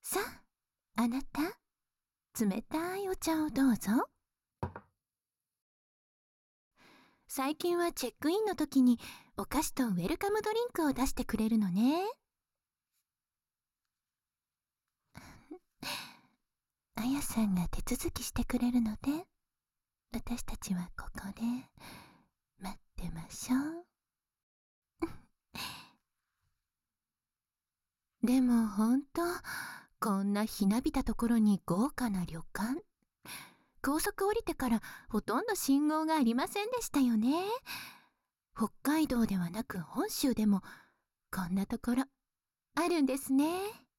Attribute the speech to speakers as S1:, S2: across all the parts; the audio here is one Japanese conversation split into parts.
S1: さあ、あなた、冷たいお茶をどうぞ。最近はチェックインの時にお菓子とウェルカムドリンクを出してくれるのね。あやさんが手続きしてくれるので、私たちはここで待ってましょう。でもほんと、こんなひなびたところに豪華な旅館。高速降りてからほとんど信号がありませんでしたよね。北海道ではなく本州でもこんなところあるんですね。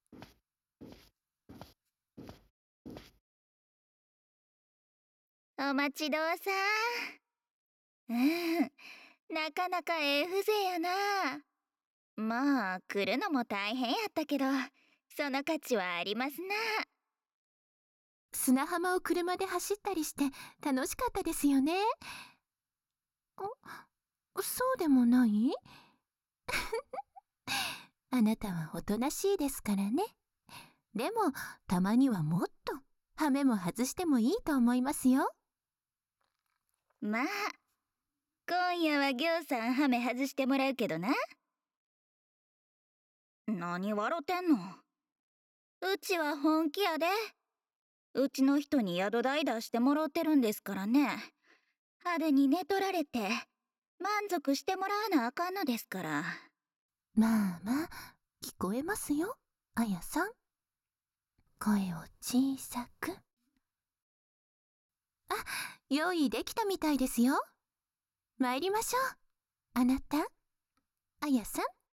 S2: お待ちどうさん。なかなかええ風情やな。まあ来るのも大変やったけど、その価値はありますな。
S1: 砂浜を車で走ったりして楽しかったですよね。そうでもない？あなたはおとなしいですからね。でもたまにはもっと羽目も外してもいいと思いますよ。
S2: まあ今夜はぎょうさんハメ外してもらうけどな。何笑ってんの。うちは本気やで。うちの人に宿代出してもらってるんですからね。派手に寝取られて満足してもらわなあかんのですから。
S1: まあまあ、聞こえますよ、あやさん。声を小さく。あ、用意できたみたいですよ。参りましょう。あなた、あやさん。